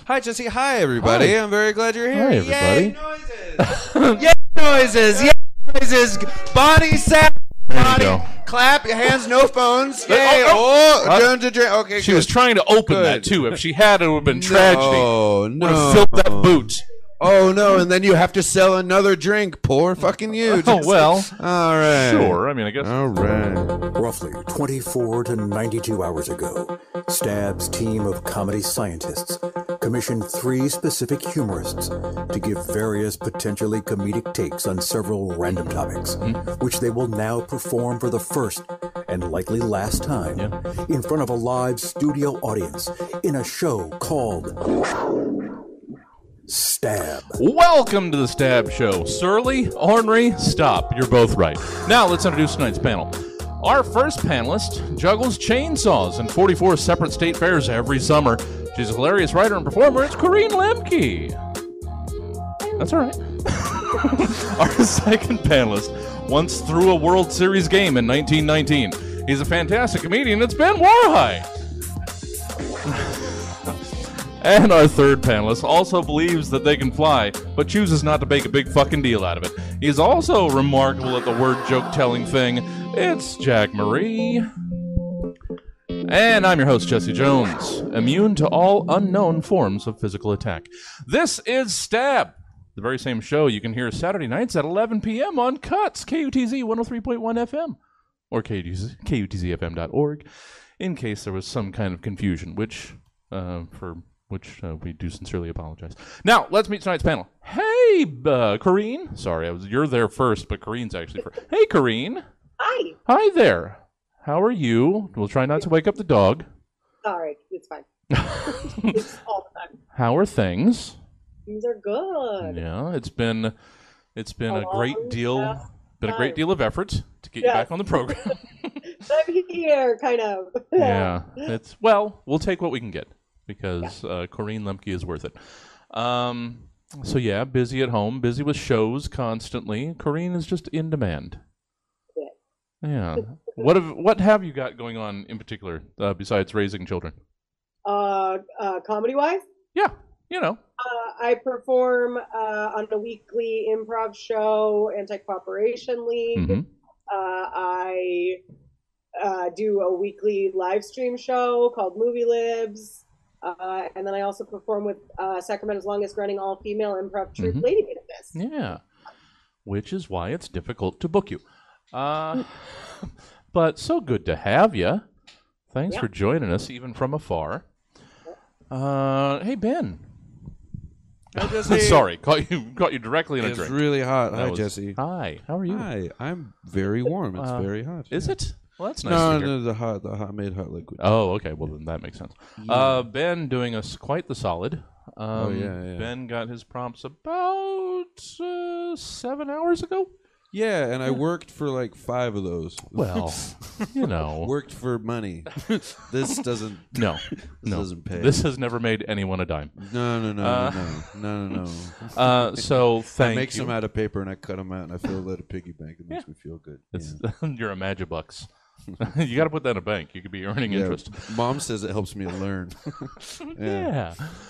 Hi, Jesse. Hi, everybody. Hi. I'm very glad you're here. Hi, everybody. Yay, noises. Yay, noises. Yay, noises. Body sound. There you Body. go. Clap your hands, no phones. Yay. What? Don't you drink. Okay, She good. was trying to open Good. that, too. If she had, it would have been tragedy. No. Would have filled that boot. Oh, no, and then you have to sell another drink. Poor fucking you. Oh, well. All right. Sure. I mean, I guess. All right. Roughly 24 to 92 hours ago, Stab's team of comedy scientists commissioned 3 specific humorists to give various potentially comedic takes on several random topics, which they will now perform for the first and likely last time in front of a live studio audience in a show called Stab. Welcome to the Stab Show. Surly, ornery, stop. You're both right. Now, let's introduce tonight's panel. Our first panelist juggles chainsaws in 44 separate state fairs every summer. She's a hilarious writer and performer. It's Corrine Lemke. That's all right. Our second panelist once threw a World Series game in 1919. He's a fantastic comedian. It's Ben Warhigh. And our third panelist also believes that they can fly, but chooses not to make a big fucking deal out of it. He's also remarkable at the word joke-telling thing. It's Jack Marie. And I'm your host, Jesse Jones, immune to all unknown forms of physical attack. This is Stab, the very same show you can hear Saturday nights at 11 p.m. on Cuts, KUTZ 103.1 FM, or KUTZFM.org, in case there was some kind of confusion, which we do sincerely apologize. Now, let's meet tonight's panel. Hey, Corrine. Sorry, you're there first, but Corrine's actually first. Hey, Corrine. Hi. Hi there. How are you? We'll try not to wake up the dog. Sorry, it's fine. It's all the time. How are things? Things are good. Yeah, it's been a great deal, a great time. deal of effort to get you back on the program. I'm here, kind of. Yeah, we'll take what we can get because Corrine Lemke is worth it. So yeah, busy at home, busy with shows constantly. Corrine is just in demand. Yeah. What have you got going on in particular besides raising children? Comedy-wise? Yeah, you know. I perform on a weekly improv show, Anti-Cooperation League. Mm-hmm. I do a weekly live stream show called Movie Libs. And then I also perform with Sacramento's longest-running all-female improv troupe, Lady Made of This. Yeah, which is why it's difficult to book you. But so good to have you. Thanks for joining us, even from afar. Hey, Ben. Hi, Jesse. Sorry, caught you directly in a It's drink. really hot. Hi, Jesse. Hi, how are you? Hi. I'm very warm. It's very hot. Is it? Well, that's nice to hear. No, the hot made hot liquid. Oh, okay. Well, then that makes sense. Ben doing us quite the solid. Yeah. Ben got his prompts about 7 hours ago. Yeah, and I worked for like 5 of those. Well, you know. Worked for money. This doesn't. No. Doesn't pay. This has never made anyone a dime. No. So thank you. I make some out of paper and I cut them out and I fill it at a piggy bank. It makes me feel good. You're a Magibucks. You got to put that in a bank. You could be earning interest. Mom says it helps me learn. Yeah.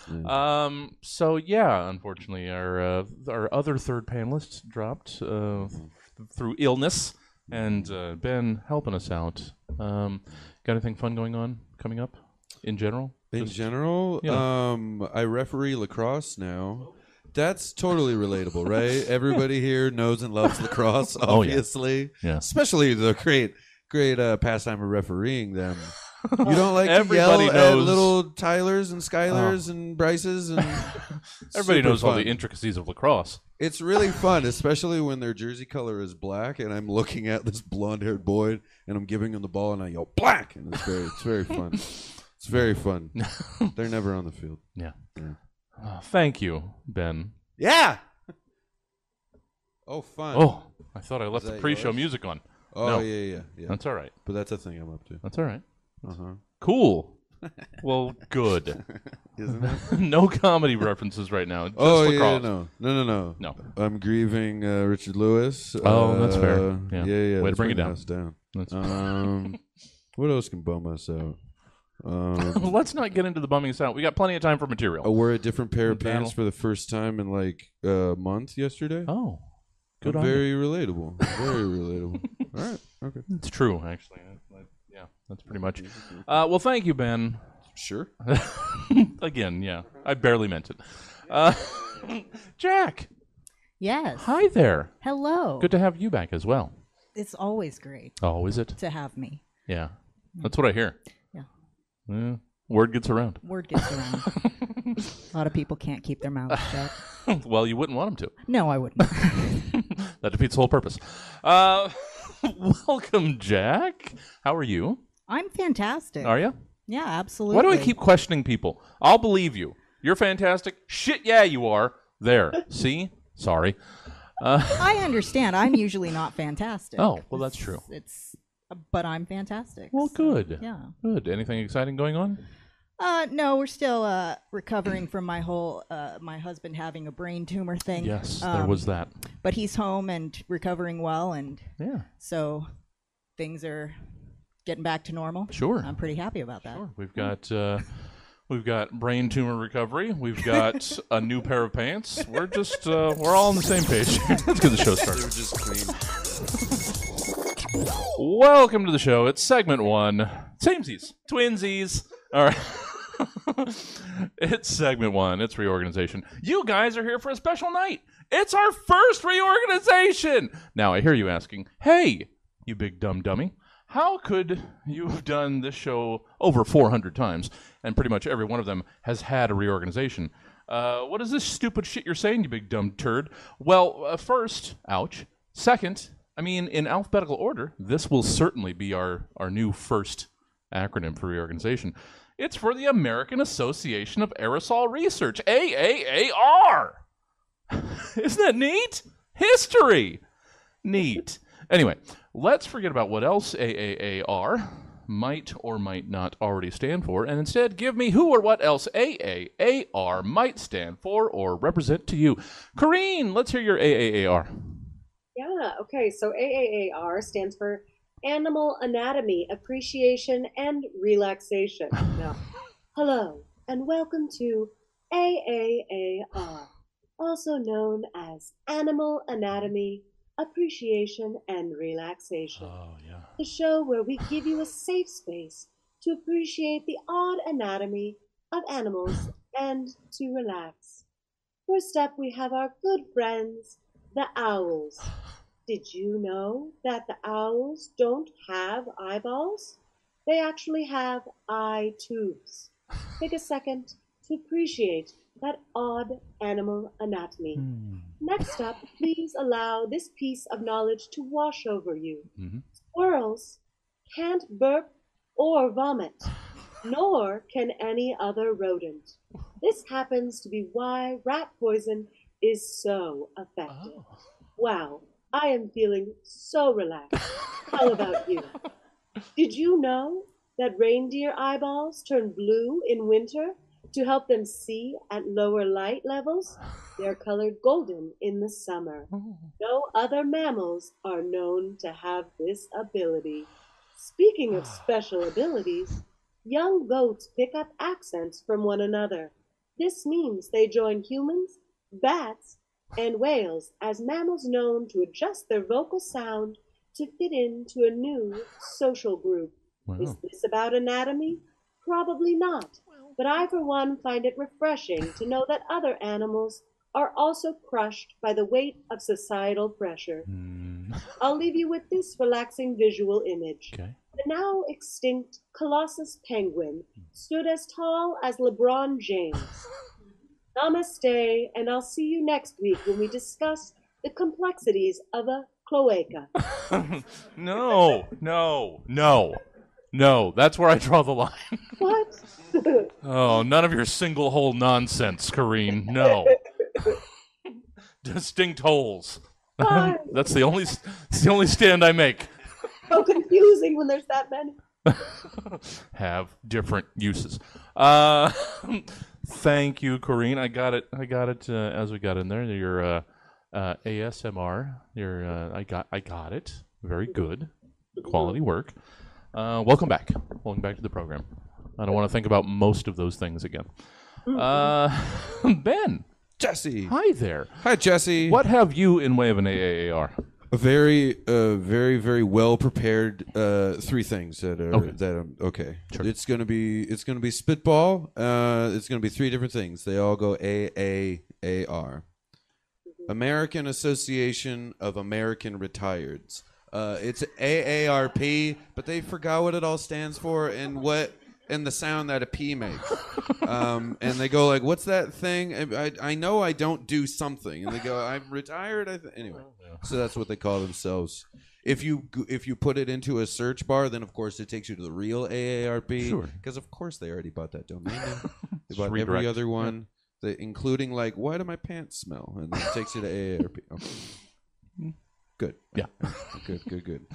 So yeah, unfortunately, our other third panelist dropped through illness, and Ben helping us out. Got anything fun going on coming up in general? In general, I referee lacrosse now. That's totally relatable, right? Everybody here knows and loves lacrosse, obviously. Yeah. Especially the great pastime of refereeing them. You don't like Everybody to yell knows. at little Tylers and Skylers and Bryces and Everybody knows all fun. the intricacies of lacrosse. It's really fun, especially when their jersey color is black and I'm looking at this blonde-haired boy and I'm giving him the ball and I yell black, and it's very fun. It's very fun. They're never on the field. Yeah. Thank you, Ben. Yeah. Oh, fun. Oh, I thought I left Is the that pre-show yours? music on. Oh, No. yeah. That's all right. But that's a thing I'm up to. That's all right. Uh-huh. Cool. Well, good. Isn't it? No comedy references right now. Just Yeah, lacrosse. no. I'm grieving Richard Lewis. Oh, that's fair. Yeah. Yeah. Way to let's bring it down. us down. That's What else can bum us out? Let's not get into the bumming sound. We got plenty of time for material. I wore a different pair of That'll- pants for the first time in like a month yesterday. Oh, good I'm on you. very relatable. Very relatable. All right. Okay. It's true, actually. Yeah, that's pretty much. Well, thank you, Ben. Sure. Again, yeah, I barely meant it. Jack, Yes. hi there. Hello. Good to have you back as well. It's always great Oh, is it? to have me. Yeah, that's what I hear. Yeah. Yeah, word gets around. Word gets around. A lot of people can't keep their mouths shut. Well, you wouldn't want them No, I wouldn't. to. That defeats the whole purpose. Welcome, Jack. How are you? I'm fantastic. Are you? Yeah, absolutely. Why do I keep questioning people? I'll believe you. You're fantastic. Shit, yeah, you are. There. See? Sorry. I understand. I'm usually not fantastic. Oh, well, that's true. But I'm fantastic. Well, so, good. Yeah. Good. Anything exciting going on? No, we're still recovering from my whole my husband having a brain tumor thing. Yes, there was that. But he's home and recovering well, and Yeah. so things are getting back to normal. Sure. I'm pretty happy about that. Sure. We've got brain tumor recovery. We've got a new pair of pants. We're just we're all on the same page. Let's get the show started. They were just clean. Welcome to the show. It's segment 1. Samesies. Twinsies. All right. It's segment 1. It's reorganization. You guys are here for a special night. It's our first reorganization. Now, I hear you asking, hey, you big dumb dummy, how could you have done this show over 400 times, and pretty much every one of them has had a reorganization? What is this stupid shit you're saying, you big dumb turd? Well, first, ouch. Second, I mean, in alphabetical order, this will certainly be our new first acronym for reorganization. It's for the American Association of Aerosol Research, AAAR. Isn't that neat? History. Neat. Anyway, let's forget about what else AAAR might or might not already stand for, and instead give me who or what else AAAR might stand for or represent to you. Corrine, let's hear your AAAR. Yeah, okay, so AAAR stands for Animal Anatomy Appreciation and Relaxation. Now, hello, and welcome to AAAR, also known as Animal Anatomy Appreciation and Relaxation. Oh, yeah. The show where we give you a safe space to appreciate the odd anatomy of animals and to relax. First up, we have our good friends, the owls. Did you know that the owls don't have eyeballs? They actually have eye tubes. Take a second to appreciate that odd animal anatomy. Next up, please allow this piece of knowledge to wash over you. Squirrels can't burp or vomit, nor can any other rodent. This happens to be why rat poison is so effective. Wow, I am feeling so relaxed. How about you? Did you know that reindeer eyeballs turn blue in winter to help them see at lower light levels? They're colored golden in the summer. No other mammals are known to have this ability. Speaking of special abilities, young goats pick up accents from one another. This means they join humans, bats, and whales as mammals known to adjust their vocal sound to fit into a new social group. Wow. Is this about anatomy? Probably not. But I, for one, find it refreshing to know that other animals are also crushed by the weight of societal pressure. I'll leave you with this relaxing visual image. Okay. The now extinct Colossus penguin stood as tall as LeBron James. Namaste, and I'll see you next week when we discuss the complexities of a cloaca. No. That's where I draw the line. What? Oh, none of your single hole nonsense, Corrine. No. Distinct holes. Why? It's the only stand I make. So confusing when there's that many. Have different uses. Thank you, Corrine. I got it as we got in there. Your ASMR. I got it. Very good. Quality work. Welcome back. Welcome back to the program. I don't want to think about most of those things again. Ben. Jesse. Hi there. Hi, Jesse. What have you in way of an AAAR? A very, very well prepared 3 things that are okay. Sure. It's gonna be spitball. It's gonna be 3 different things. They all go AAAR. American Association of American Retireds. It's AARP, but they forgot what it all stands for and the sound that a P makes. And they go like, "What's that thing?" I know I don't do something, and they go, "I'm retired." Anyway, so that's what they call themselves. If you put it into a search bar, then of course it takes you to the real AARP. Sure. Because of course they already bought that domain name. They bought redirect. every other one, including like, "Why do my pants smell?" And then it takes you to AARP. Okay. Good. Yeah. Good.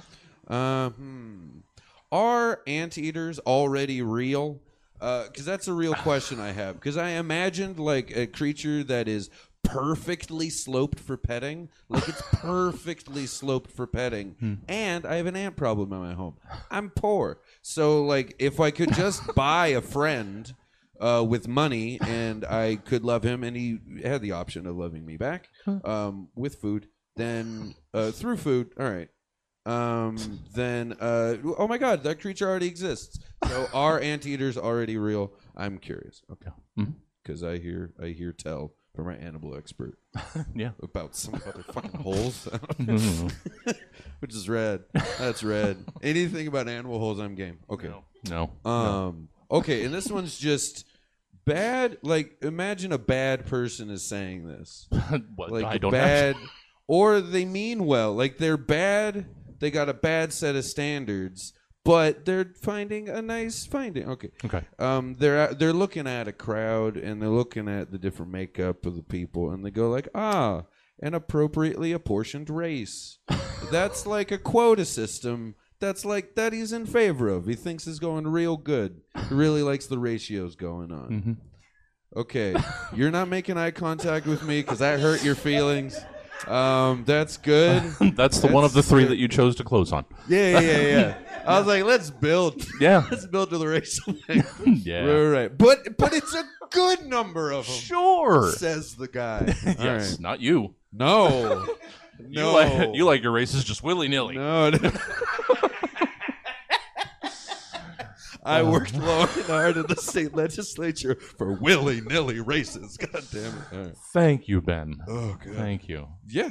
Are anteaters already real? Because that's a real question I have. Because I imagined like a creature that is perfectly sloped for petting. Like it's perfectly sloped for petting. And I have an ant problem in my home. I'm poor. So like if I could just buy a friend with money and I could love him and he had the option of loving me back with food, then through food, all right. Then oh my god, that creature already exists. So are anteaters already real? I'm curious. Okay. Because I hear tell from our animal expert Yeah. about some other fucking holes. Which is red. That's red. Anything about animal holes, I'm game. Okay. No. Okay, and this one's just bad. Like imagine a bad person is saying this. What? Like I don't bad actually. or they mean well. Like they're bad. They got a bad set of standards, but they're finding a nice finding. Okay. They're looking at a crowd and they're looking at the different makeup of the people, and they go like, an appropriately apportioned race. That's like a quota system. That's like that he's in favor of. He thinks is going real good. He really likes the ratios going on. Okay, you're not making eye contact with me because that hurt your feelings. That's good. That's the one of the 3 that you chose to close on. Yeah. I was like, let's build. Yeah. Let's build to the racial thing. Yeah. Right. But it's a good number of them. Sure. Says the guy. Yes. All right. Not you. No. You like your races just willy-nilly. No. I worked long and hard in the state legislature for willy-nilly races. God damn it. All right. Thank you, Ben. Oh, good. Thank you. Yeah.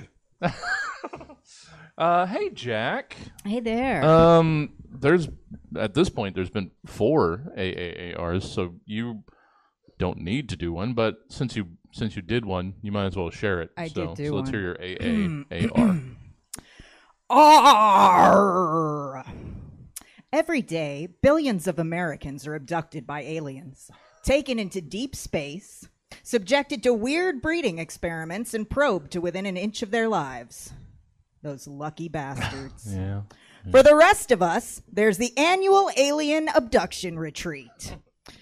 Hey, Jack. Hey there. At this point, there's been 4 AAARs, so you don't need to do one. But since you did one, you might as well share it. I did do so let's one. hear your AAAR. Arr! Every day, billions of Americans are abducted by aliens, taken into deep space, subjected to weird breeding experiments, and probed to within an inch of their lives. Those lucky bastards. Yeah. For the rest of us, there's the annual Alien Abduction Retreat,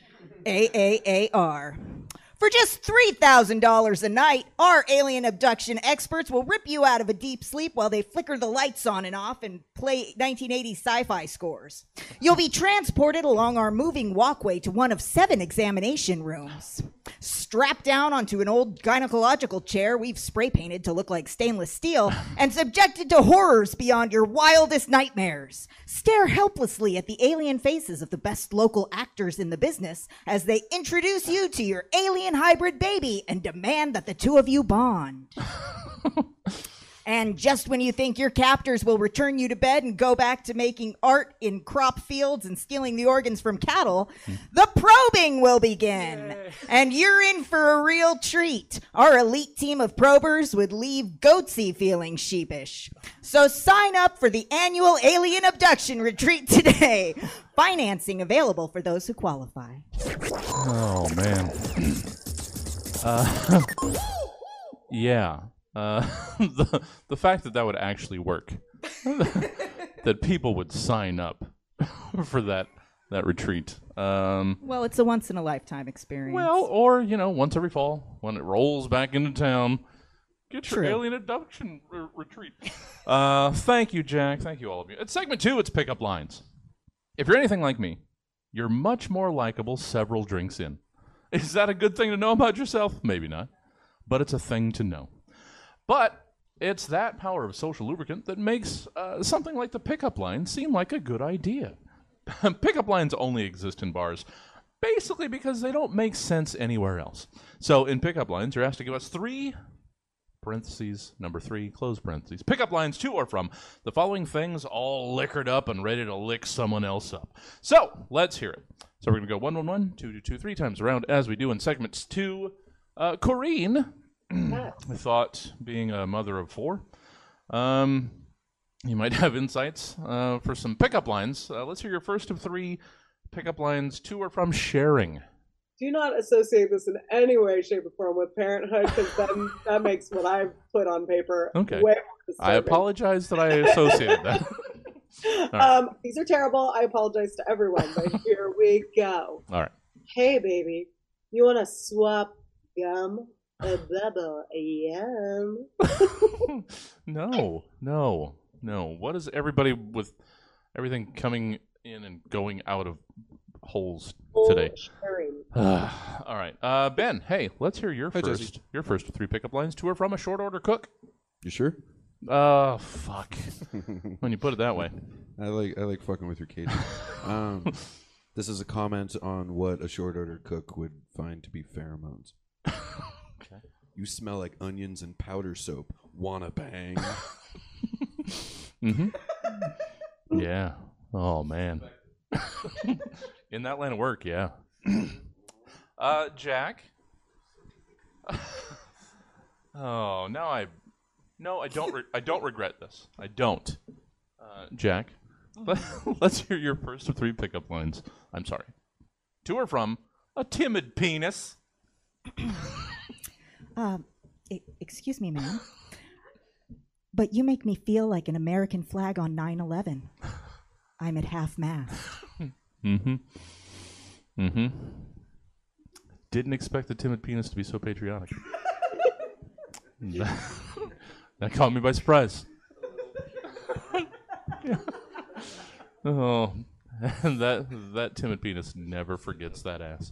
AAAR. For just $3,000 a night, our alien abduction experts will rip you out of a deep sleep while they flicker the lights on and off and play 1980s sci-fi scores. You'll be transported along our moving walkway to one of 7 examination rooms. Strapped down onto an old gynecological chair we've spray painted to look like stainless steel and subjected to horrors beyond your wildest nightmares. Stare helplessly at the alien faces of the best local actors in the business as they introduce you to your alien hybrid baby and demand that the 2 of you bond. And just when you think your captors will return you to bed and go back to making art in crop fields and stealing the organs from cattle, the probing will begin. Yay. And you're in for a real treat. Our elite team of probers would leave Goatsy feeling sheepish. So sign up for the annual Alien Abduction Retreat today. Financing available for those who qualify. Oh, man. Yeah. The fact that would actually work, that people would sign up for that retreat. Well, it's a once in a lifetime experience. Well, or once every fall when it rolls back into town, get your True. alien abduction retreat. Thank you, Jack. Thank you, all of you. At segment 2, it's pickup lines. If you're anything like me, you're much more likable several drinks in. Is that a good thing to know about yourself? Maybe not, but it's a thing to know. But it's that power of social lubricant that makes something like the pickup line seem like a good idea. Pickup lines only exist in bars, basically because they don't make sense anywhere else. So in pickup lines, you're asked to give us 3 parentheses, number 3, close parentheses, pickup lines to or from the following things, all liquored up and ready to lick someone else up. So let's hear it. So we're going to go 1, 1, 1, 2, 2, 2, 3 times around as we do in segments 2. Corrine, I thought, being a mother of 4, you might have insights for some pickup lines. Let's hear your first of 3 pickup lines to or from sharing. Do not associate this in any way, shape, or form with parenthood, because then that makes what I've put on paper Okay. way more disturbing. I apologize that I associated that. Right. These are terrible. I apologize to everyone, but here we go. All right. Hey, baby, you want to swap gum? A bubble, yum. No. What is everybody with everything coming in and going out of holes today? Sharing. All right. Ben, hey, let's hear your Hi, first. Jesse. Your first of 3 pickup lines to or from a short order cook. You sure? Fuck. When you put it that way. I like fucking with your cages. This is a comment on what a short order cook would find to be pheromones. Okay. You smell like onions and powder soap. Wanna bang? Mm-hmm. Yeah. Oh, man. In that line of work, yeah. Jack. Oh, now I don't regret this. I don't. Jack, let's hear your first of 3 pickup lines. I'm sorry. To or from a timid penis. Excuse me, ma'am. But you make me feel like an American flag on 9/11. I'm at half-mast. Didn't expect the timid penis to be so patriotic. That caught me by surprise. Oh, that timid penis never forgets that ass.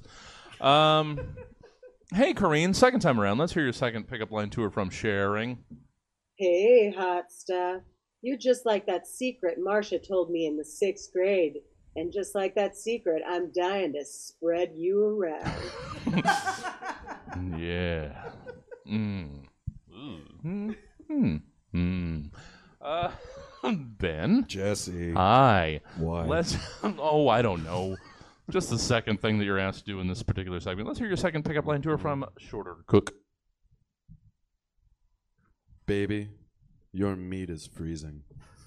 Hey, Corrine, second time around. Let's hear your second pickup line to or from sharing. Hey, hot stuff. You're just like that secret Marcia told me in the 6th grade. And just like that secret, I'm dying to spread you around. Yeah. Ben? Jesse. Hi. Why? I don't know. Just the second thing that you're asked to do in this particular segment. Let's hear your second pickup line to or from short order cook. Baby, your meat is freezing.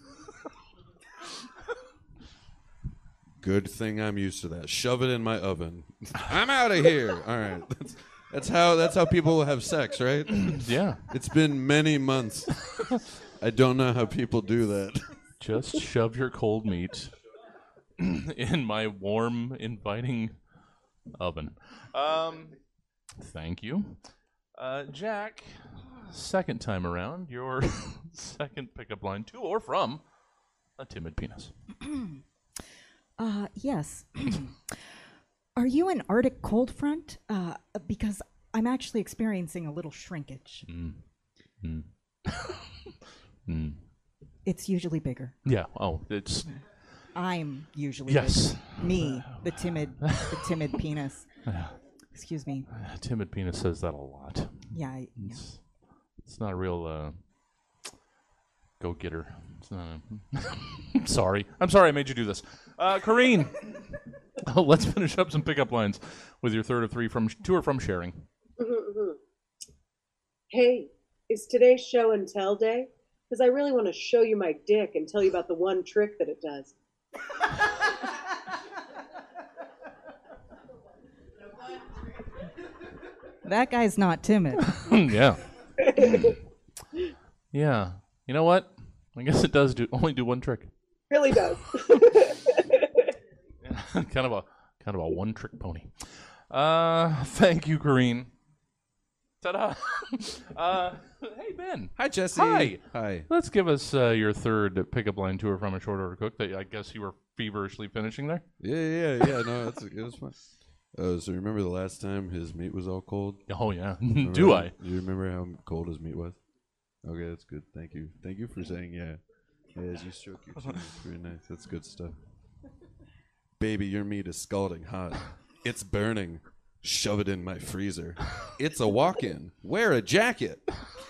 Good thing I'm used to that. Shove it in my oven. I'm out of here. All right. That's how people have sex, right? Yeah. It's been many months. I don't know how people do that. Just shove your cold meat in my warm, inviting oven. Thank you. Jack, second time around, your second pickup line to or from a timid penis. Yes. Are you an Arctic cold front? Because I'm actually experiencing a little shrinkage. It's usually bigger. Yeah. Oh, it's... I'm usually Yes. bigger. Me, the timid penis. Excuse me. Timid penis says that a lot. Yeah. It's not a real go-getter. It's not I'm sorry I made you do this. Corrine, let's finish up some pickup lines with your third of 3 from to or from sharing. Hey, is today's show and tell day? Because I really want to show you my dick and tell you about the one trick that it does. That guy's not timid. Yeah. Yeah. You know what? I guess it does only do one trick. Really does. kind of a one-trick pony. Thank you, Corrine. Ta-da! Hey, Ben. Hi, Jesse. Hi. Hi. Let's give us your third pickup line to or from a short order cook that I guess you were feverishly finishing there. Yeah. No, it was fun. So remember the last time his meat was all cold? Oh, yeah. Remember Do how- I? Do you remember how cold his meat was? Okay, that's good. Thank you. Thank you for saying yeah. Yeah, as you stroke your chin, it's very nice. That's good stuff. Baby, your meat is scalding hot. It's burning. Shove it in my freezer. It's a walk-in. Wear a jacket.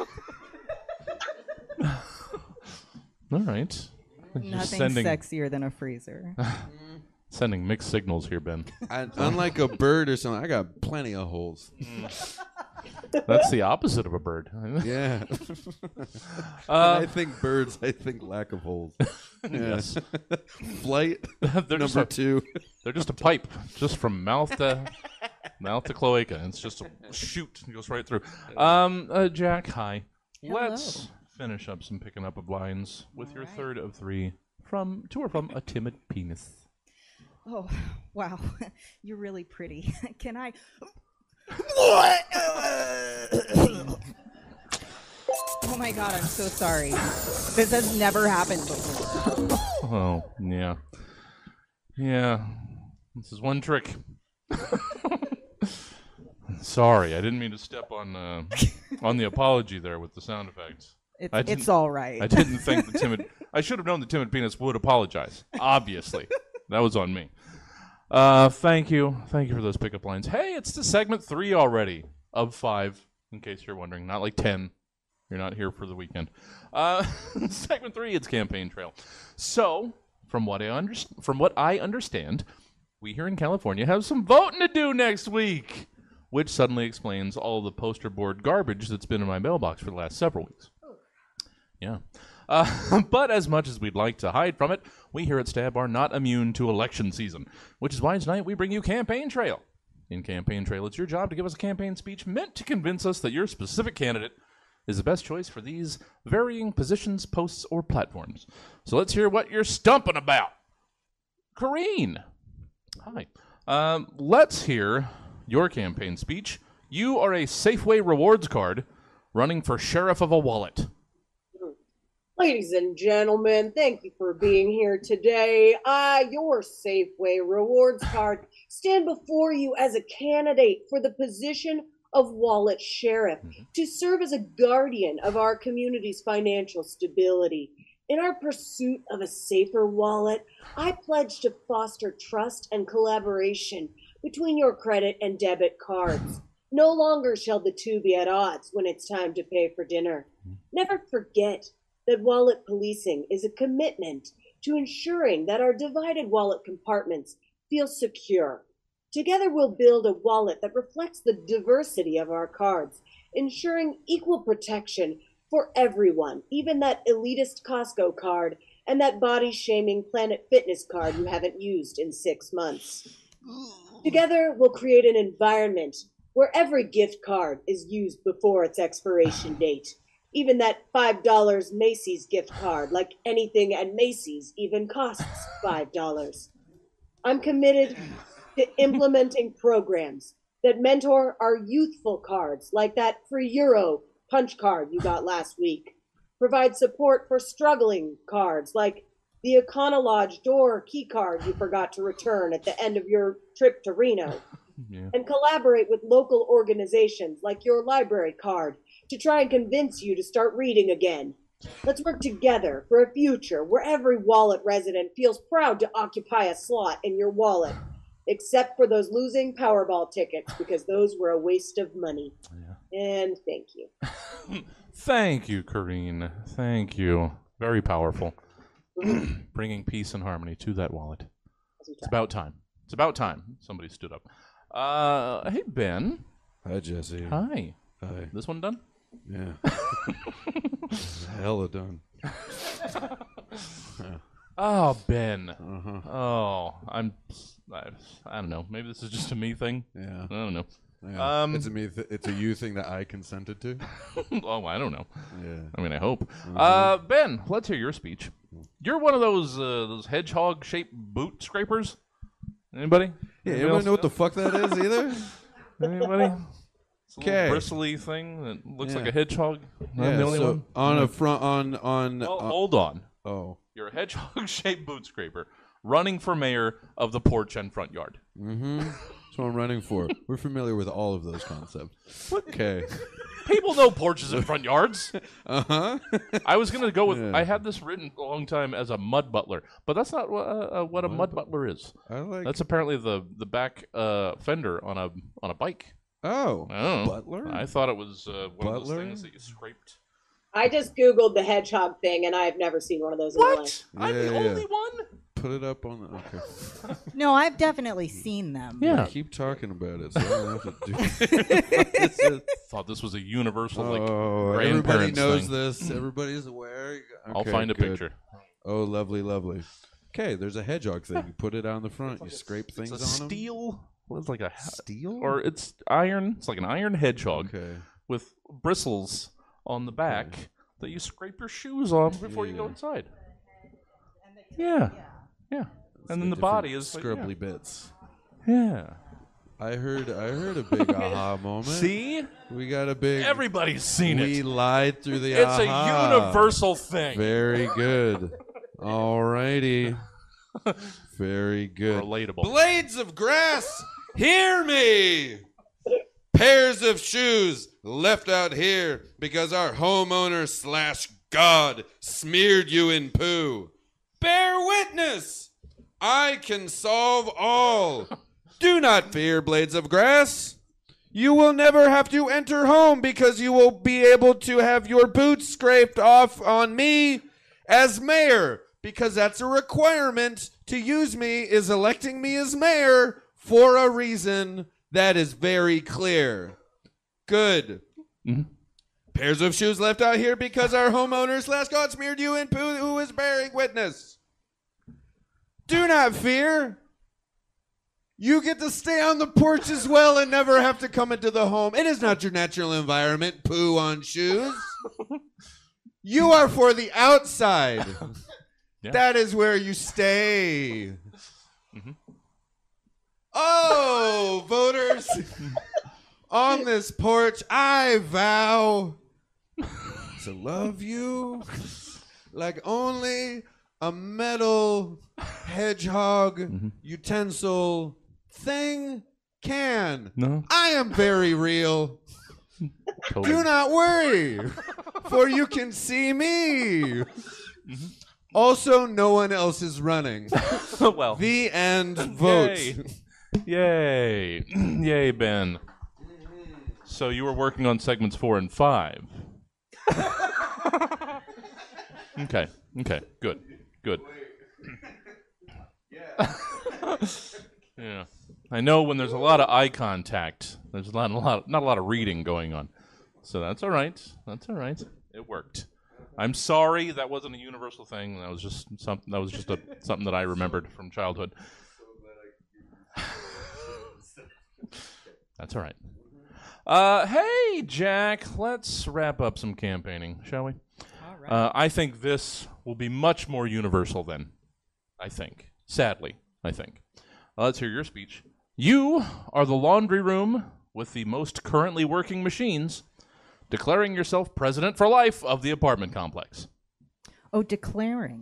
All right. You're Nothing sending, sexier than a freezer. sending mixed signals here, Ben. Unlike a bird or something, I got plenty of holes. That's the opposite of a bird. Yeah. I think birds, I think lack of holes. Yes. Flight They're just number a- 2. They're just a pipe, just from mouth to cloaca. It's just a chute. It goes right through. Jack, hi. Hello. Let's finish up some picking up of lines with your third of 3 from to or from a timid penis. Oh, wow. You're really pretty. Can I? Oh my god, I'm so sorry. This has never happened before. Oh, yeah. Yeah. This is one trick. Sorry, I didn't mean to step on the apology there with the sound effects. I didn't- It's all right. I didn't think the timid. I should have known the timid penis would apologize. Obviously, that was on me. Thank you for those pickup lines. Hey, it's the segment 3 already of 5. In case you're wondering, not like 10. You're not here for the weekend. Segment 3, it's campaign trail. So, from what I understand, we here in California have some voting to do next week, which suddenly explains all the poster board garbage that's been in my mailbox for the last several weeks. Yeah. But as much as we'd like to hide from it, we here at Stab are not immune to election season, which is why tonight we bring you Campaign Trail. In Campaign Trail, it's your job to give us a campaign speech meant to convince us that your specific candidate is the best choice for these varying positions, posts, or platforms. So let's hear what you're stumping about. Corrine. Hi. Let's hear your campaign speech. You are a Safeway rewards card running for sheriff of a wallet. Ladies and gentlemen, thank you for being here today. Your Safeway rewards card stand before you as a candidate for the position of wallet sheriff to serve as a guardian of our community's financial stability. In our pursuit of a safer wallet, I pledge to foster trust and collaboration between your credit and debit cards. No longer shall the two be at odds when it's time to pay for dinner. Never forget that wallet policing is a commitment to ensuring that our divided wallet compartments feel secure. Together we'll build a wallet that reflects the diversity of our cards, ensuring equal protection for everyone, even that elitist Costco card and that body-shaming Planet Fitness card you haven't used in 6 months. Together we'll create an environment where every gift card is used before its expiration date. Even that $5 Macy's gift card, like anything at Macy's, even costs $5. I'm committed to implementing programs that mentor our youthful cards, like that free Euro punch card you got last week. Provide support for struggling cards, like the Econolodge door key card you forgot to return at the end of your trip to Reno. Yeah. And collaborate with local organizations like your library card to try and convince you to start reading again. Let's work together for a future where every wallet resident feels proud to occupy a slot in your wallet, except for those losing Powerball tickets, because those were a waste of money. Yeah. And thank you. Thank you, Corrine. Thank you. Very powerful. Bringing peace and harmony to that wallet. It's about time. It's about time somebody stood up. Hey, Ben. Hi, Jesse. Hi. Hi. This one done? Yeah. Hella done. Oh, Ben. Uh-huh. Oh, I don't know. Maybe this is just a me thing. Yeah. I don't know. Yeah. It's a you thing that I consented to. Oh, I don't know. Yeah. I mean, I hope. Mhm. Ben, let's hear your speech. You're one of those hedgehog-shaped boot scrapers. Anybody? Yeah, Anybody anybody else know what the fuck that is either? Anybody? It's a little 'Kay. bristly thing that looks like Yeah. a hedgehog. I'm Yeah, the only so one. on a front on Well, hold on. oh. You're a hedgehog-shaped boot scraper running for mayor of the porch and front yard. Mm-hmm. That's what I'm running for. We're familiar with all of those concepts. Okay. People know porches and front yards. Uh-huh. I was going to go with, Yeah. I had this written a long time as a mud butler, but that's not what a mud butler is. I like. That's apparently the back fender on a bike. Oh. Oh. Butler? I thought it was one of those Butler? things that you scraped. I just Googled the hedgehog thing, and I've never seen one of those in my life. What? I'm the Yeah, only yeah. one? Put it up on the. Okay. No, I've definitely seen them. Yeah. Keep talking about it. So I don't have to do. This is- Thought this was a universal, like, oh, everybody grandparents knows thing. this. Everybody's aware. I'll Okay, find a good. picture. Oh, lovely, lovely. Okay, there's a hedgehog thing. You put it on the front. You scrape things It's on a steel. Well, it's like a Steel? or it's iron. It's like an iron hedgehog Okay. with bristles on the back that you scrape your shoes on before you go Yeah. inside. Yeah, yeah. And then the body is like, scrubbly bits. yeah. I heard a big aha moment. See, We got a big. everybody's seen we it. lied through the It's aha. a universal thing. Very good. Alrighty. Very good. Relatable. Blades of grass, hear me! Pairs of shoes left out here because our homeowner / God smeared you in poo. Bear witness! I can solve all. Do not fear, blades of grass. You will never have to enter home because you will be able to have your boots scraped off on me as mayor, because that's a requirement. To use me is electing me as mayor for a reason that is very clear. Good. Mhm. Pairs of shoes left out here because our homeowner / God smeared you in poo, who is bearing witness. Do not fear. You get to stay on the porch as well and never have to come into the home. It is not your natural environment, poo on shoes. You are for the outside. Yeah. That is where you stay. Oh, voters. On this porch, I vow to love you like only a metal hedgehog utensil thing can. No, I am very real. totally. Do not worry, for you can see me. Also, no one else is running. Well, The end. Vote. Yay. Yay, Ben. So you were working on segments 4 and 5. Okay. Good. Yeah. I know when there's a lot of eye contact, there's not a lot of reading going on. So that's all right. It worked. I'm sorry that wasn't a universal thing. That was just something that I remembered from childhood. That's all right. Hey, Jack, let's wrap up some campaigning, shall we? All right. I think this will be much more universal then. I think. Sadly, I think. Let's hear your speech. You are the laundry room with the most currently working machines, declaring yourself president for life of the apartment complex. Oh, declaring.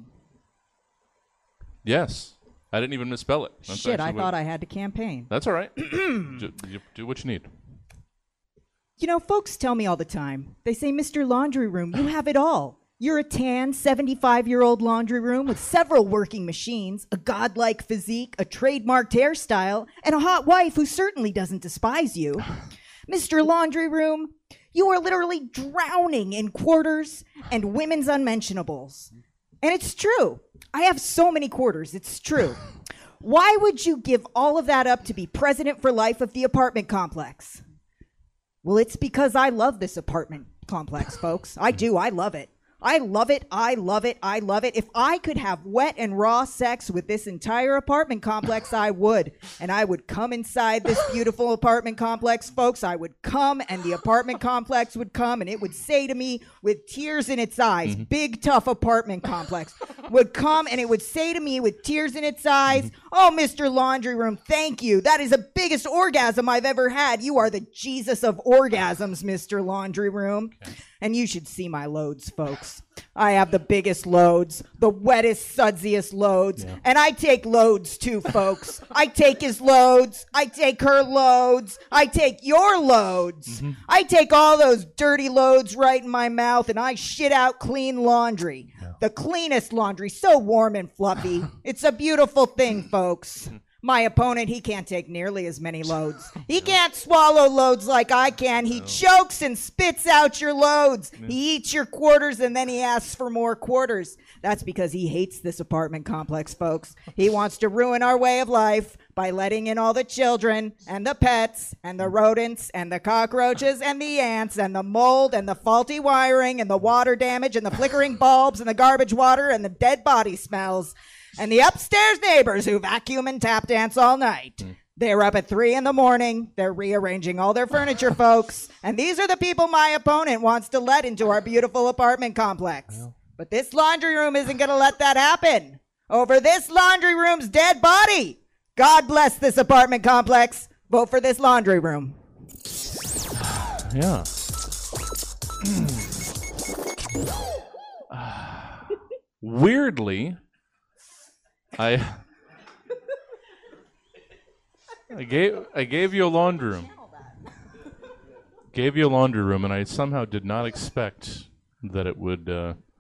Yes. I didn't even misspell it. That's Shit, I actually thought I had to campaign. That's all right. Do what you need. You know, folks tell me all the time. They say, Mr. Laundry Room, you have it all. You're a tan, 75-year-old laundry room with several working machines, a godlike physique, a trademarked hairstyle, and a hot wife who certainly doesn't despise you. Mr. Laundry Room, you are literally drowning in quarters and women's unmentionables. And it's true. I have so many quarters. It's true. Why would you give all of that up to be president for life of the apartment complex? Well, it's because I love this apartment complex, folks. I do. I love it. I love it. I love it. I love it. If I could have wet and raw sex with this entire apartment complex, I would. And I would come inside this beautiful apartment complex, folks. I would come and the apartment complex would come and it would say to me with tears in its eyes, big, tough apartment complex would come and it would say to me with tears in its eyes, oh, Mr. Laundry Room, thank you. That is the biggest orgasm I've ever had. You are the Jesus of orgasms, Mr. Laundry Room. And you should see my loads, folks. I have the biggest loads, the wettest, sudsiest loads. Yeah. And I take loads too, folks. I take his loads. I take her loads. I take your loads. Mm-hmm. I take all those dirty loads right in my mouth and I shit out clean laundry. Yeah. The cleanest laundry, so warm and fluffy. It's a beautiful thing, folks. My opponent, he can't take nearly as many loads. He can't swallow loads like I can. He chokes and spits out your loads. He eats your quarters and then he asks for more quarters. That's because he hates this apartment complex, folks. He wants to ruin our way of life by letting in all the children and the pets and the rodents and the cockroaches and the ants and the mold and the faulty wiring and the water damage and the flickering bulbs and the garbage water and the dead body smells. And the upstairs neighbors who vacuum and tap dance all night. They're up at 3 a.m. They're rearranging all their furniture, folks. And these are the people my opponent wants to let into our beautiful apartment complex. But this laundry room isn't going to let that happen. Over this laundry room's dead body. God bless this apartment complex. Vote for this laundry room. Yeah. Weirdly, I gave you a laundry room. Gave you a laundry room, and I somehow did not expect that it would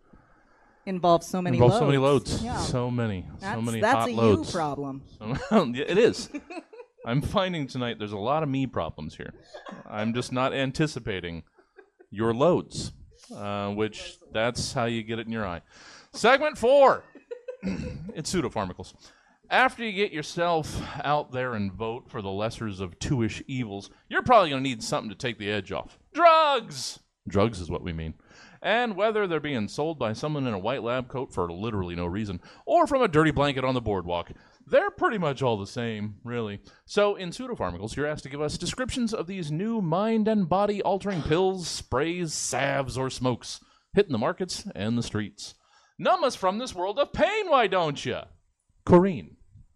involve so many loads. Yeah. So many hot loads. That's a you problem. It is. I'm finding tonight there's a lot of me problems here. I'm just not anticipating your loads, which that's how you get it in your eye. Segment 4. It's pseudopharmacals. After you get yourself out there and vote for the lessers of two-ish evils, you're probably going to need something to take the edge off. Drugs! Drugs is what we mean. And whether they're being sold by someone in a white lab coat for literally no reason, or from a dirty blanket on the boardwalk, they're pretty much all the same, really. So in pseudopharmacals, you're asked to give us descriptions of these new mind and body-altering pills, sprays, salves, or smokes, hitting the markets and the streets. Numb us from this world of pain, why don't you? Corrine,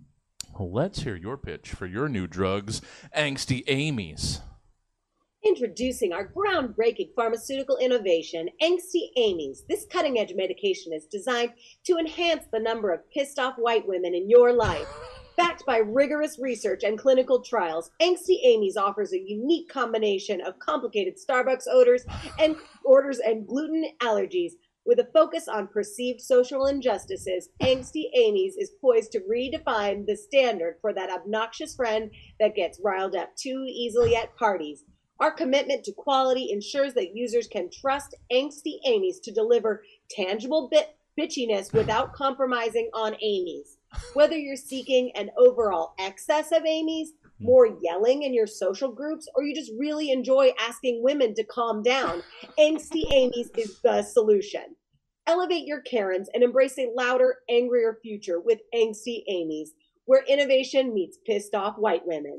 let's hear your pitch for your new drugs, Angsty Amy's. Introducing our groundbreaking pharmaceutical innovation, Angsty Amy's. This cutting-edge medication is designed to enhance the number of pissed-off white women in your life. Backed by rigorous research and clinical trials, Angsty Amy's offers a unique combination of complicated Starbucks odors and gluten allergies. With a focus on perceived social injustices, Angsty Amy's is poised to redefine the standard for that obnoxious friend that gets riled up too easily at parties. Our commitment to quality ensures that users can trust Angsty Amy's to deliver tangible bitchiness without compromising on Amy's. Whether you're seeking an overall excess of Amy's, more yelling in your social groups, or you just really enjoy asking women to calm down, Angsty Amy's is the solution. Elevate your Karens and embrace a louder, angrier future with Angsty Amy's, where innovation meets pissed off white women.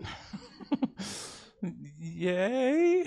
Yay!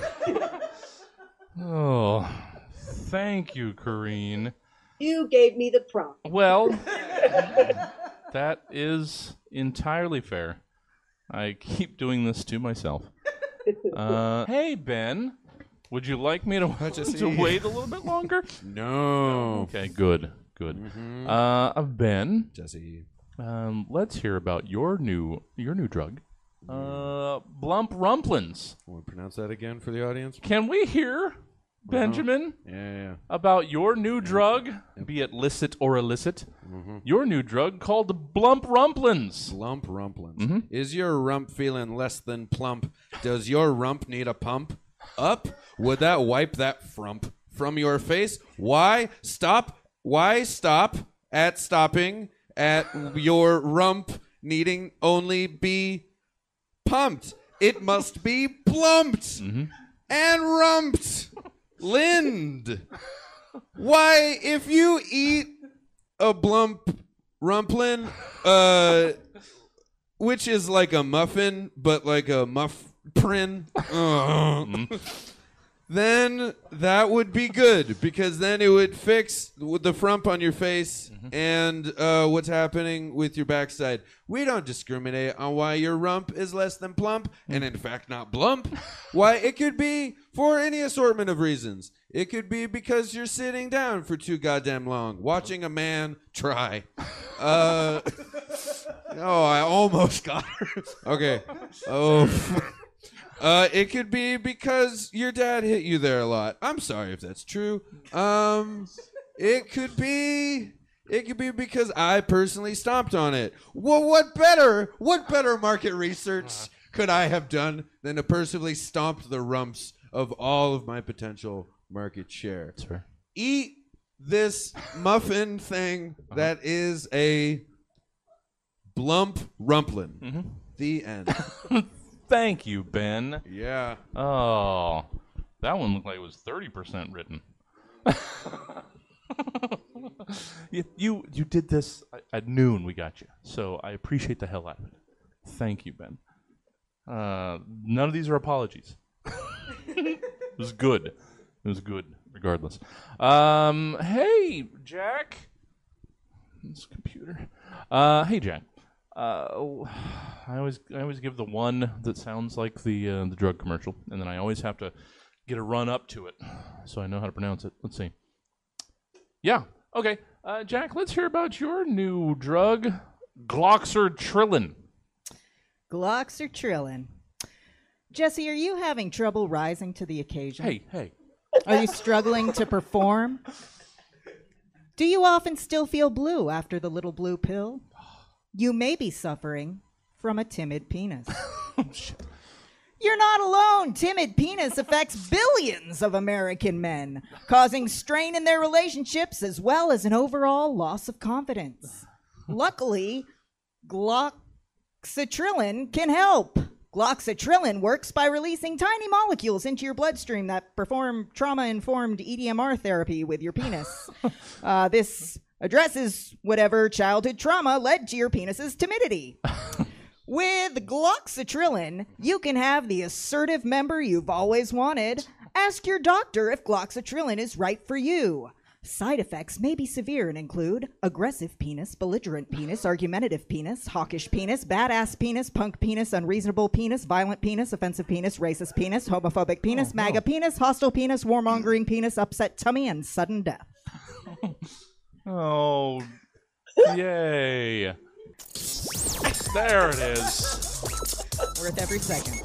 Oh, thank you, Corrine. You gave me the prompt. Well, that is entirely fair. I keep doing this to myself. Hey, Ben, would you like me to wait a little bit longer? No. Okay, good. Mm-hmm. Ben, Jesse. let's hear about your new drug, Blump Rumplins. Want to pronounce that again for the audience? Can we hear, Benjamin, Yeah. about your new drug, be it licit or illicit? Your new drug called Blump Rumplins. Blump Rumplins. Is your rump feeling less than plump? Does your rump need a pump? Up? Would that wipe that frump from your face? Why stop at stopping at your rump needing only be pumped? It must be plumped and rumped. Lind. Why, if you eat a Blump Rumplin, which is like a muffin, but like a muff-prin, then that would be good because then it would fix the frump on your face and what's happening with your backside. We don't discriminate on why your rump is less than plump and in fact not blump. Why it could be for any assortment of reasons. It could be because you're sitting down for too goddamn long, watching a man try. Oh, I almost got her. Okay. Oh. It could be because your dad hit you there a lot. I'm sorry if that's true. It could be because I personally stomped on it. Well, what better market research could I have done than to personally stomp the rumps of all of my potential market share? That's fair. Eat this muffin thing that is a blump rumplin. The end. Thank you, Ben. Yeah. Oh, that one looked like it was 30% written. you did this at noon. We got you, so I appreciate the hell out of it. Thank you, Ben. None of these are apologies. It was good. It was good, regardless. Hey, Jack. This computer. Hey, Jack. I always give the one that sounds like the drug commercial, and then I always have to get a run up to it, so I know how to pronounce it. Let's see. Yeah. Okay. Jack, let's hear about your new drug, Gloxertrillin. Gloxertrillin. Jesse, are you having trouble rising to the occasion? Hey. Are you struggling to perform? Do you often still feel blue after the little blue pill? You may be suffering from a timid penis. Oh, shit. You're not alone. Timid penis affects billions of American men, causing strain in their relationships as well as an overall loss of confidence. Luckily, Gloxertrillin can help. Gloxertrillin works by releasing tiny molecules into your bloodstream that perform trauma-informed EDMR therapy with your penis. This addresses whatever childhood trauma led to your penis's timidity. With Gloxertrillin, you can have the assertive member you've always wanted. Ask your doctor if Gloxertrillin is right for you. Side effects may be severe and include aggressive penis, belligerent penis, argumentative penis, hawkish penis, badass penis, punk penis, unreasonable penis, violent penis, offensive penis, racist penis, homophobic penis, MAGA penis, hostile penis, warmongering penis, upset tummy, and sudden death. Oh, yay. There it is. Worth every second.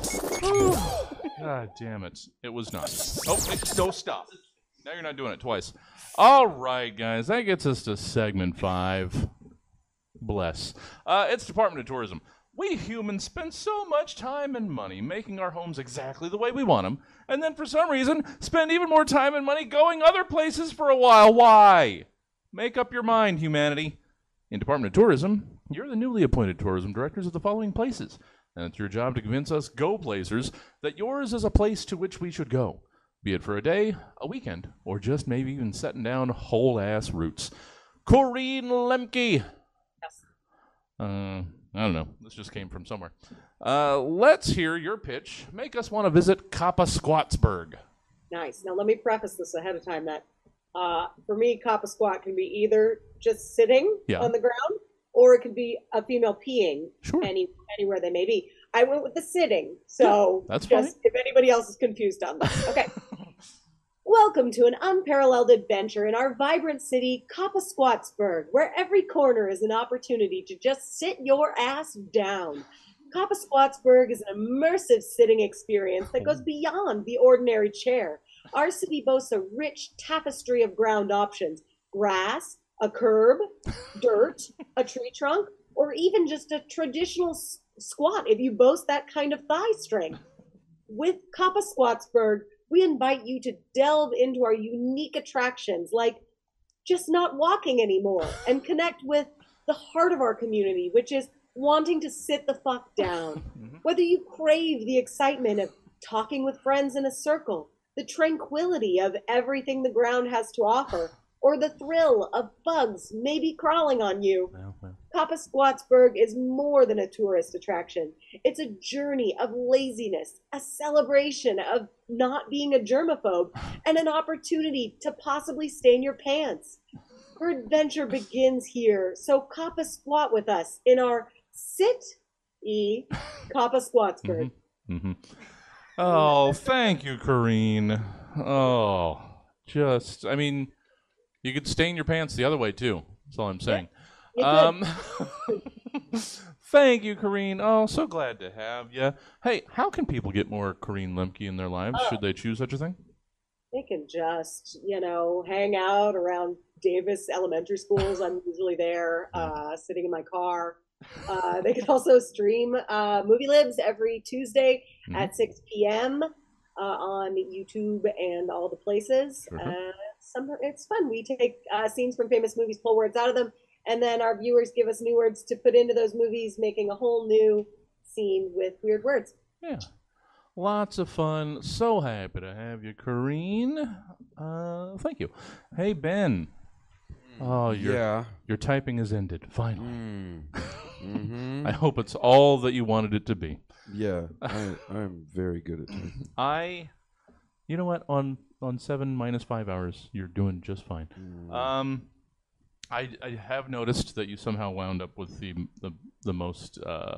God damn it. It was not. Oh, no, stop. Now you're not doing it twice. All right, guys. That gets us to segment 5. Bless. It's Department of Tourism. We humans spend so much time and money making our homes exactly the way we want them, and then for some reason spend even more time and money going other places for a while. Why? Make up your mind, humanity. In Department of Tourism, you're the newly appointed tourism directors of the following places, and it's your job to convince us go-placers that yours is a place to which we should go, be it for a day, a weekend, or just maybe even setting down whole-ass roots. Corinne Lemke. Yes. I don't know. This just came from somewhere. Let's hear your pitch. Make us want to visit Kappa Squatsburg. Nice. Now, let me preface this ahead of time that for me, Kappa Squat can be either just sitting on the ground, or it could be a female peeing anywhere they may be. I went with the sitting, so that's just if anybody else is confused on this. Okay. Welcome to an unparalleled adventure in our vibrant city, Kappa Squatsburg, where every corner is an opportunity to just sit your ass down. Kappa Squatsburg is an immersive sitting experience that goes beyond the ordinary chair. Our city boasts a rich tapestry of ground options: grass, a curb, dirt, a tree trunk, or even just a traditional squat if you boast that kind of thigh strength. With Kappa Squatsburg, we invite you to delve into our unique attractions like just not walking anymore and connect with the heart of our community, which is wanting to sit the fuck down. Whether you crave the excitement of talking with friends in a circle, the tranquility of everything the ground has to offer, or the thrill of bugs maybe crawling on you, Kappa Squatsburg is more than a tourist attraction. It's a journey of laziness, a celebration of not being a germaphobe, and an opportunity to possibly stain your pants. Our adventure begins here, so Kappa Squat with us in our Sit-E Kappa Squatsburg. Oh, thank you, Corrine. Oh, I mean, you could stain your pants the other way, too. That's all I'm saying. Thank you, Corrine. Oh, so glad to have you. Hey, how can people get more Corrine Lemke in their lives? Should they choose such a thing? They can just, hang out around Davis Elementary Schools. I'm usually there, sitting in my car. They can also stream Movie Libs every Tuesday at 6 p.m. On YouTube and all the places. It's fun. We take scenes from famous movies, pull words out of them, and then our viewers give us new words to put into those movies, making a whole new scene with weird words. Yeah. Lots of fun. So happy to have you, Corrine. Thank you. Hey, Ben. Oh, your typing has ended, finally. I hope it's all that you wanted it to be. Yeah, I'm very good at typing. You know what? On 7 minus 5 hours, you're doing just fine. I have noticed that you somehow wound up with the most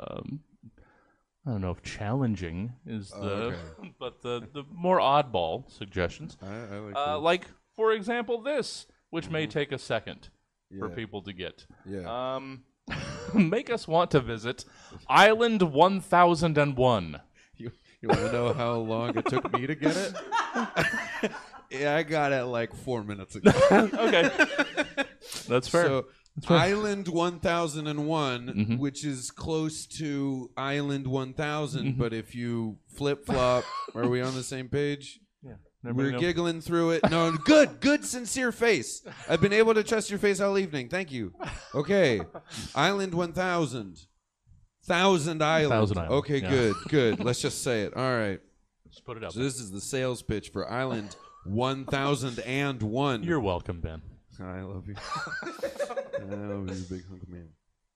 I don't know if challenging is but the more oddball suggestions. I like for example this, which may take a second for people to get. Yeah. Make us want to visit Island 1001. You want to know how long it took me to get it? Yeah, I got it like 4 minutes ago. Okay. That's fair. So, Island 1001, which is close to Island 1000, but if you flip-flop, are we on the same page? Yeah. We're giggling through it. No, good, sincere face. I've been able to trust your face all evening. Thank you. Okay. Island 1000. Thousand Island. Thousand Island. Okay, yeah. good. Let's just say it. All right. Just put it up. So this is the sales pitch for Island 1001. You're welcome, Ben. I love you. I love you, big hunk of man.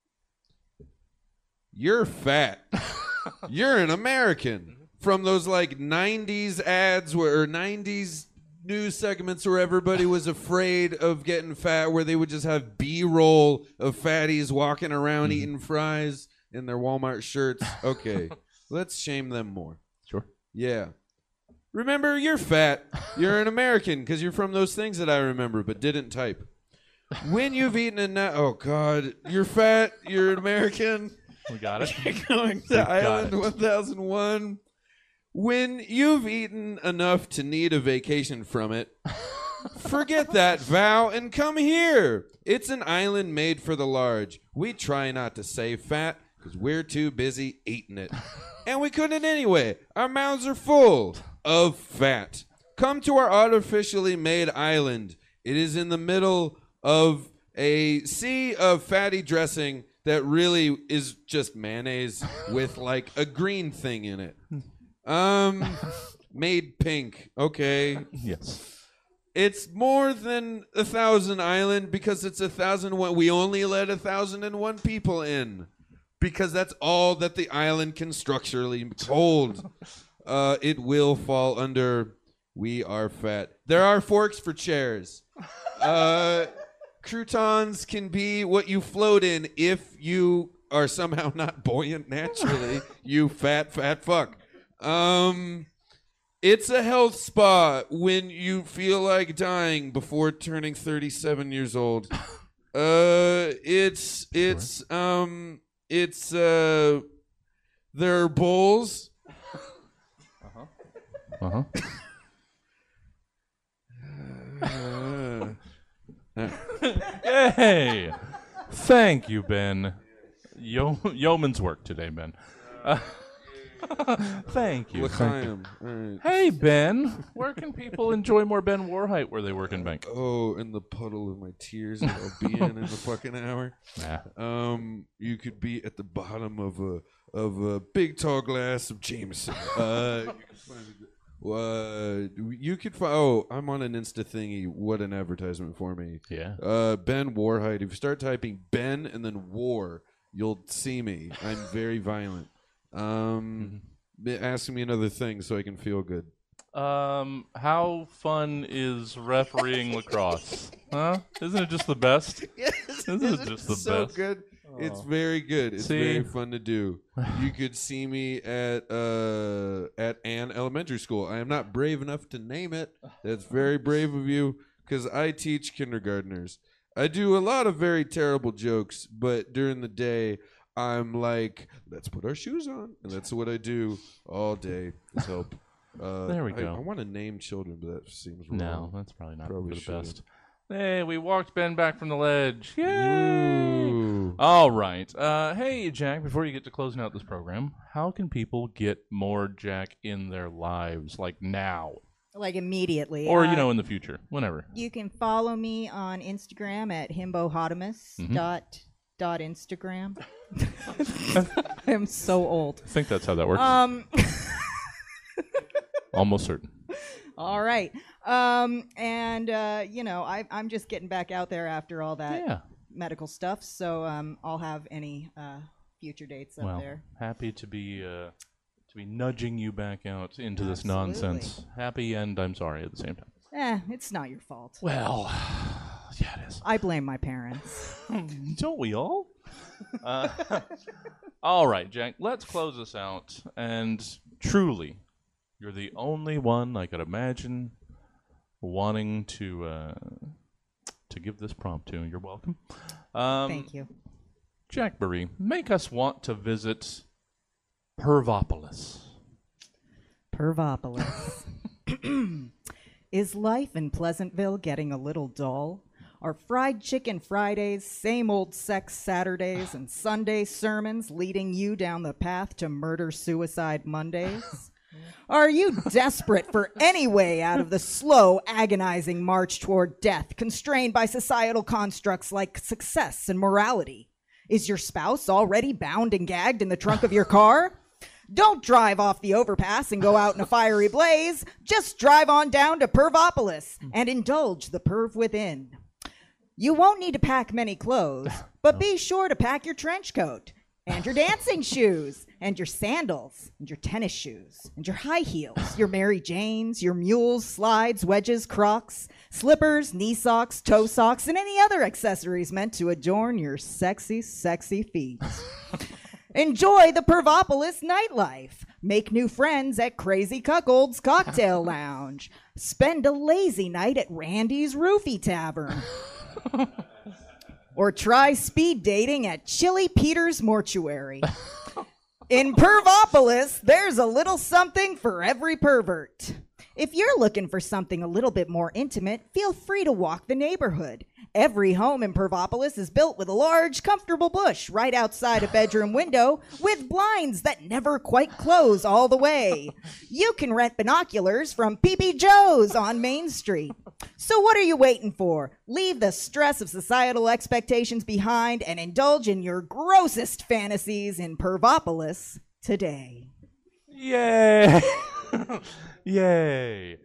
You're fat. You're an American. From those like 90s ads or 90s news segments where everybody was afraid of getting fat, where they would just have B-roll of fatties walking around eating fries in their Walmart shirts. Okay, let's shame them more. Sure. Yeah. Remember, you're fat. You're an American because you're from those things that I remember but didn't type. When you've eaten oh God, you're fat. You're an American. We got it. You're going to Island 1001. When you've eaten enough to need a vacation from it, forget that vow and come here. It's an island made for the large. We try not to save fat because we're too busy eating it. And we couldn't anyway. Our mouths are full of fat. Come to our artificially made island. It is in the middle of a sea of fatty dressing that really is just mayonnaise with like a green thing in it. Made pink. Okay. Yes. It's more than 1,000 island because it's 1,001. We only let 1,001 people in because that's all that the island can structurally hold. It will fall under we are fat. There are forks for chairs. Croutons can be what you float in if you are somehow not buoyant naturally. You fat fuck. It's a health spa when you feel like dying before turning 37 years old. There are bowls. Hey, thank you, Ben. Yeoman's work today, Ben. Thank you. Right. Hey, Ben. Where can people enjoy more Ben Warheit where they work in bank? Oh, in the puddle of my tears that I'll be in the fucking hour. Nah. You could be at the bottom of a big tall glass of Jameson. You can find You could find. Oh, I'm on an Insta thingy. What an advertisement for me. Yeah. Ben Warhite. If you start typing Ben and then War, you'll see me. I'm very violent. Asking me another thing so I can feel good. How fun is refereeing lacrosse? Huh? Isn't it just the best? Isn't it just the so best? good. It's very good. It's very fun to do. You could see me at Ann Elementary School. I am not brave enough to name it. That's very brave of you, because I teach kindergartnens. I do a lot of very terrible jokes, but during the day, I'm like, let's put our shoes on. And that's what I do all day. Let's help. There we go. I want to name children, but that seems wrong. No, that's probably not Probably the shouldn't. best. Hey, we walked Ben back from the ledge. Yay! Ooh. All right. Hey, Jack, before you get to closing out this program, how can people get more Jack in their lives, like now? Like immediately. Or, in the future, whenever. You can follow me on Instagram at himbohotamus dot Instagram. I am so old. I think that's how that works. Almost certain. All right. I'm just getting back out there after all that medical stuff, so I'll have any future dates up there. Happy to be nudging you back out into this nonsense. Happy and I'm sorry at the same time. It's not your fault. Well, yeah, it is. I blame my parents. Don't we all? All right, Jack, let's close this out. And truly, you're the only one I could imagine wanting to give this prompt to. You're welcome. Thank you. Jack Marie, make us want to visit Pervopolis. Pervopolis. Is life in Pleasantville getting a little dull? Are fried chicken Fridays, same old sex Saturdays, and Sunday sermons leading you down the path to murder-suicide Mondays? Are you desperate for any way out of the slow, agonizing march toward death, constrained by societal constructs like success and morality? Is your spouse already bound and gagged in the trunk of your car? Don't drive off the overpass and go out in a fiery blaze. Just drive on down to Pervopolis and indulge the perv within. You won't need to pack many clothes, but be sure to pack your trench coat and your dancing shoes and your sandals and your tennis shoes and your high heels, your Mary Janes, your mules, slides, wedges, Crocs, slippers, knee socks, toe socks, and any other accessories meant to adorn your sexy, sexy feet. Enjoy the Pervopolis nightlife. Make new friends at Crazy Cuckold's Cocktail Lounge. Spend a lazy night at Randy's Roofie Tavern. Or try speed dating at Chili Peter's Mortuary. In Pervopolis, there's a little something for every pervert. If you're looking for something a little bit more intimate, feel free to walk the neighborhood. Every home in Pervopolis is built with a large, comfortable bush right outside a bedroom window with blinds that never quite close all the way. You can rent binoculars from Pee-Pee Joe's on Main Street. So what are you waiting for? Leave the stress of societal expectations behind and indulge in your grossest fantasies in Pervopolis today. Yay! Yay!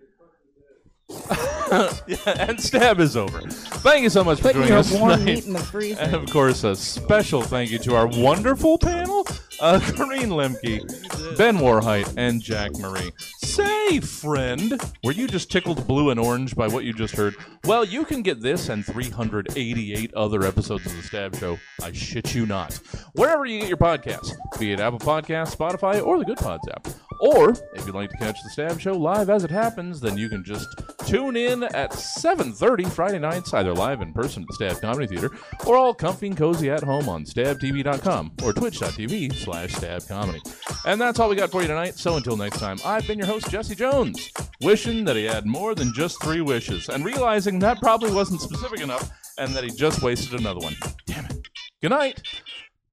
And Stab is over. Thank you so much for Putting joining your us warm tonight. meat in the freezer. And of course, a special thank you to our wonderful panel, Corrine Lemke, Ben Warhite, and Jack Marie. Say, friend, were you just tickled blue and orange by what you just heard? Well, you can get this and 388 other episodes of The Stab Show. I shit you not. Wherever you get your podcasts, be it Apple Podcasts, Spotify, or the Good Pods app. Or, if you'd like to catch The Stab Show live as it happens, then you can just tune in at 7:30 Friday nights, either live in person at the Stab Comedy Theater, or all comfy and cozy at home on stabtv.com or twitch.tv/stabcomedy. And that's all we got for you tonight, so until next time, I've been your host, Jesse Jones, wishing that he had more than just 3 wishes, and realizing that probably wasn't specific enough, and that he just wasted another one. Damn it. Good night.